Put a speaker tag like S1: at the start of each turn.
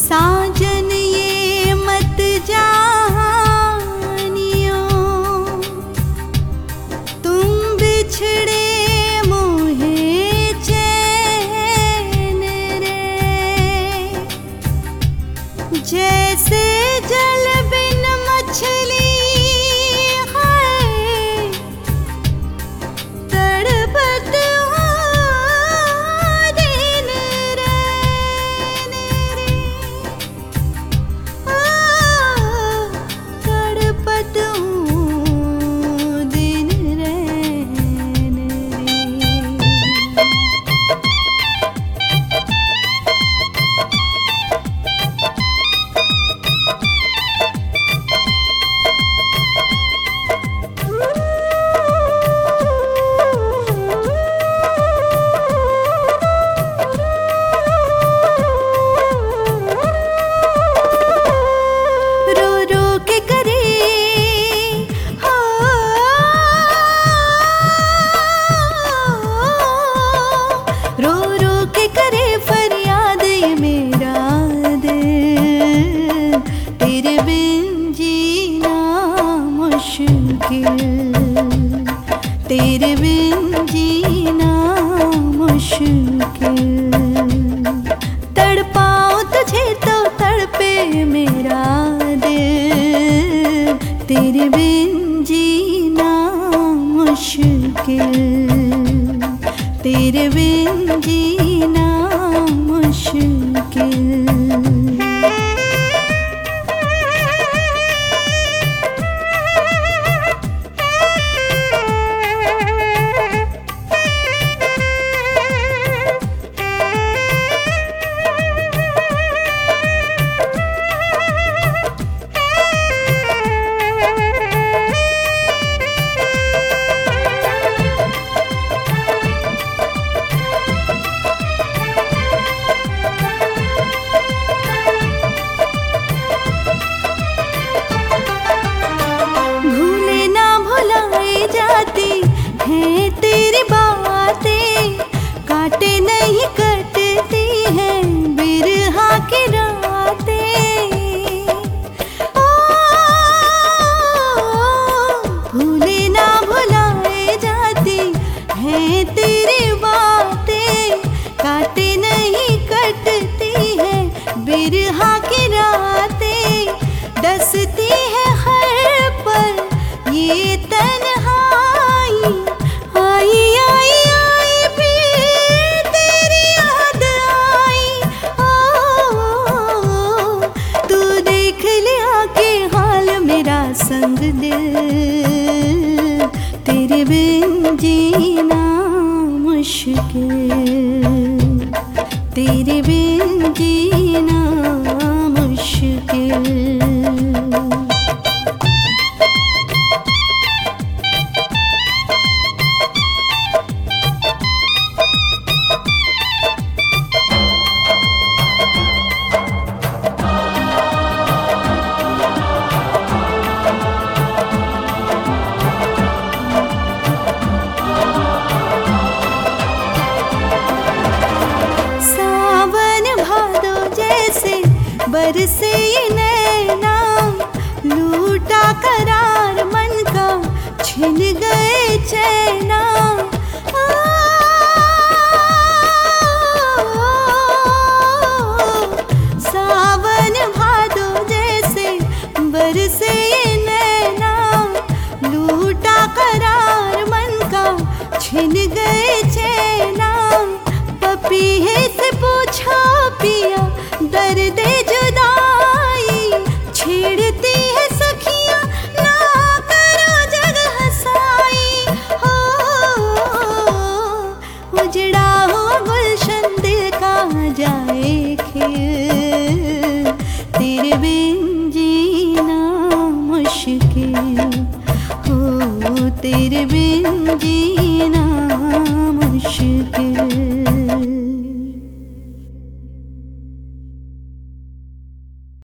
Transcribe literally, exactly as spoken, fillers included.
S1: साजन ये मत जानियो, तुम बिछड़े मोहे चैन रे। जैसे जल बिन मछली तेरे बिन जीना मुश्किल। तड़पाऊं तुझे तो तड़पे मेरा दिल, तेरे बिन जीना मुश्किल, तेरे बिन जीना मुश्किल। जाती हैं तेरी बातें, काटे नहीं कटती हैं बिरहा की रातें। ओ भूले ना भुलाए जाती हैं तेरी बातें, काटे नहीं कटती हैं बिरहा की रातें। डसती है हर पल ये तन्हाई, आई आई आई फिर तेरी याद आई। ओ तू देख लिया के हाल मेरा संग दिल, तेरे बिन जीना मुश्किल, तेरे बिन जीना मुश्किल। बरसे ये नैना, लूटा करार मन का, छिन गए चैना। आ, सावन भादो जैसे बरसे ये नैना, लूटा करार मन का, छिन गए चैना। पपीहे से पूछा पिया दर्द जुदाई, छेड़ती है सखियां ना करो जग हंसाई। हो उजड़ा हुआ गुलशन दिल कहाँ जाए खिल, तेरे बिन जीना मुश्किल। हो तेरे बिन जीना मुश्किल।